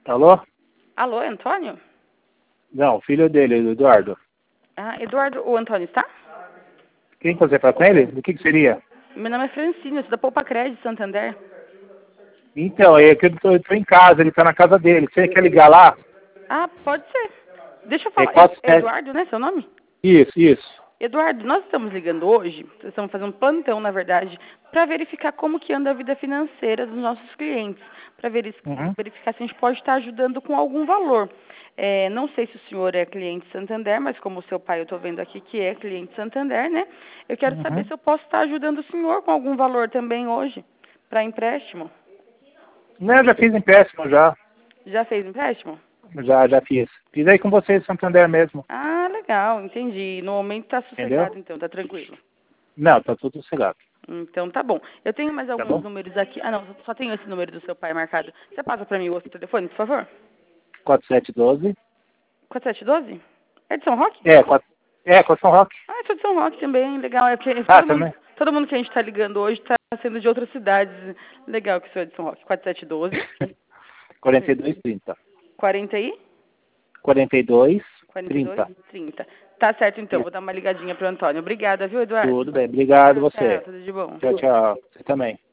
Alô? Alô, Antônio? Não, filho dele, o Eduardo. Ah, Eduardo, o Antônio está? Quem que você fala com ele? Do que seria? Meu nome é Francine, eu sou da Poupa Crédito Santander. Então, é que eu tô em casa, ele tá na casa dele. Você quer ligar lá? Ah, pode ser. Deixa eu É falar. quatro É sete. Eduardo, né, seu nome? Isso. Eduardo, nós estamos ligando hoje, estamos fazendo um plantão, na verdade, para verificar como que anda a vida financeira dos nossos clientes, para Uhum. verificar se a gente pode estar ajudando com algum valor. Não sei se o senhor é cliente Santander, mas como o seu pai eu estou vendo aqui que é cliente Santander, né? Eu quero saber Uhum. se eu posso estar ajudando o senhor com algum valor também hoje, para empréstimo. Não, eu já fiz empréstimo já. Já fez empréstimo? Já fiz. Fiz aí com você, Santander mesmo. Ah, legal, entendi. No momento está Entendeu? sossegado, então, tá tranquilo. Não, tá tudo sossegado. Então tá bom. Eu tenho mais Tá alguns bom? números aqui. Ah, não, só tenho esse número do seu pai marcado. Você passa pra mim o outro telefone, por favor? 4712. 4712? É de São Roque? Com São Roque. Ah, eu sou de São Roque também, legal. É porque Ah, também. todo mundo que a gente tá ligando hoje tá sendo de outras cidades. Legal que o senhor é de São Roque. 4712, 4230. 40 aí? 42 42, 30. 30. Tá certo então, Isso. vou dar uma ligadinha pro Antônio. Obrigada, viu, Eduardo? Tudo bem. Obrigado Tchau, você. tudo de bom. Tchau. Você também.